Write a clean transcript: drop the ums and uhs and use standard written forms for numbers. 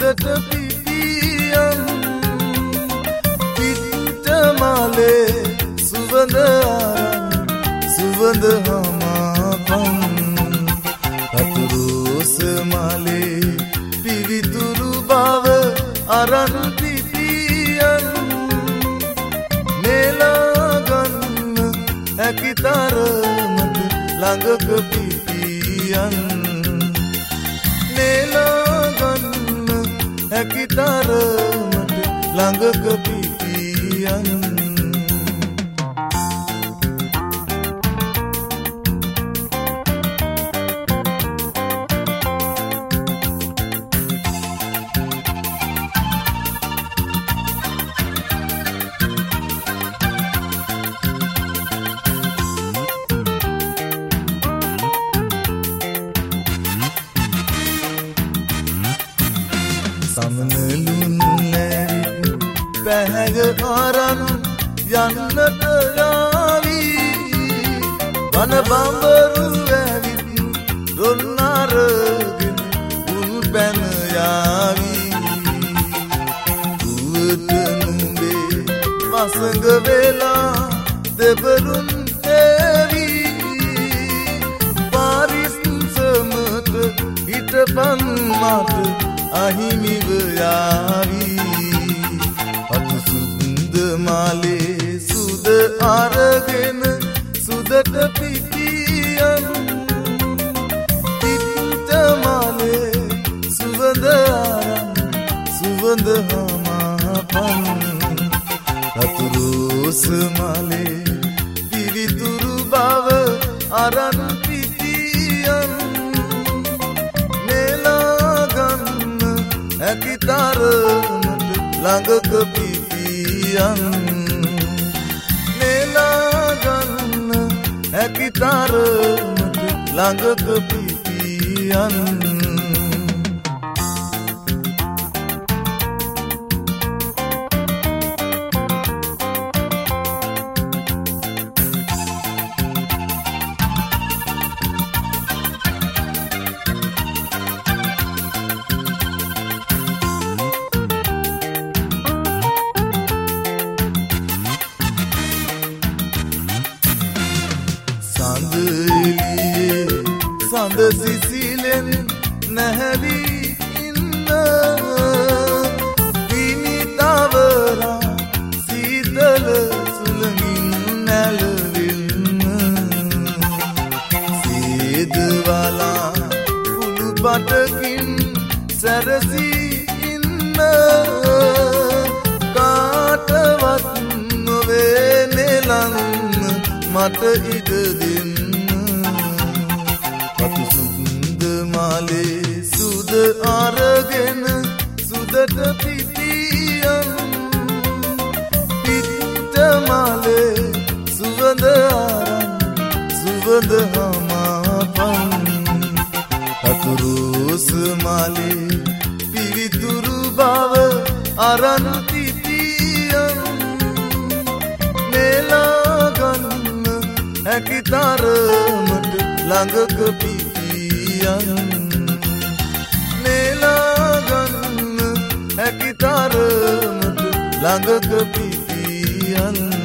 සුදට පිපියන් පිටමාලේ සුවඳ අරන් සුවඳ හමාපන් අතුරුස මාලේ පිවිතුරු බව අරන් පිපියන් නෙලා ගන්න හැකි තරමට ළඟක පිපියන් නෙලා ගන්න හැකි තරමට ළඟක පිපියන් සමනලුන් නැරි පැහැග අරන් යන්නට යාවී වන බඹරු ඇවිත් රොන් අරගෙන උන් පැන යාවී දුවට නුඹේ පසඟ වෙලා දෙබරුන් ඇවී පාරිස්සමට හිටපන් මට අහිමිව යාවී අතු සුන්ද මාලේ සුද අරගෙන සුදට පිපියන් පිට මාලේ සුවඳ අරන් සුවඳ හමාපන් අතුරුස මාලේ පිවිතුරු බව අරන් පිපියන් හැකි තරමට ළඟක පිපියන් නෙලා ගන්න හැකි තරමට ළඟක පිපියන් සඳ සිසිලෙන් නැහැවී ඉන්න විනිතවරා සීතල සුළඟින් නැලවෙන්න සේදවලා කුළු පටකින් සැරසී ඉන්න කාටවත් නොවේ නෙලන්න මට ඉඩ දෙන්න අතු සුන්ද මාලේ සුද අරගෙන සුදට පිපියන් පිට මාලේ සුවඳ අරන් සුවඳ හමාපන් අතුරුස මාලේ පිවිතුරු බව අරන් පිපියන් නෙලා ගන්න හැකි තරමට ළඟක පිපියන් නෙලා ගන්න හැකි තරමට ළඟක පිපියන්